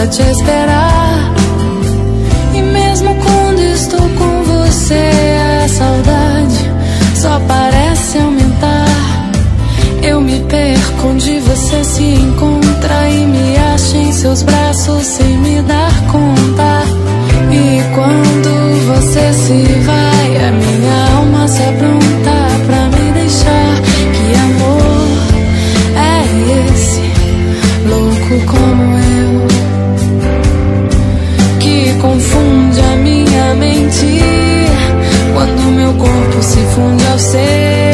pra te esperar. E mesmo quando estou com você, a saudade só parece aumentar. Eu me perco onde você se encontra e me acha em seus braços sem me dar conta. E quando você se vai, a minha alma se apronta pra me deixar. Que amor é esse, louco como eu, que confunde a minha mente quando meu corpo se funde ao seu.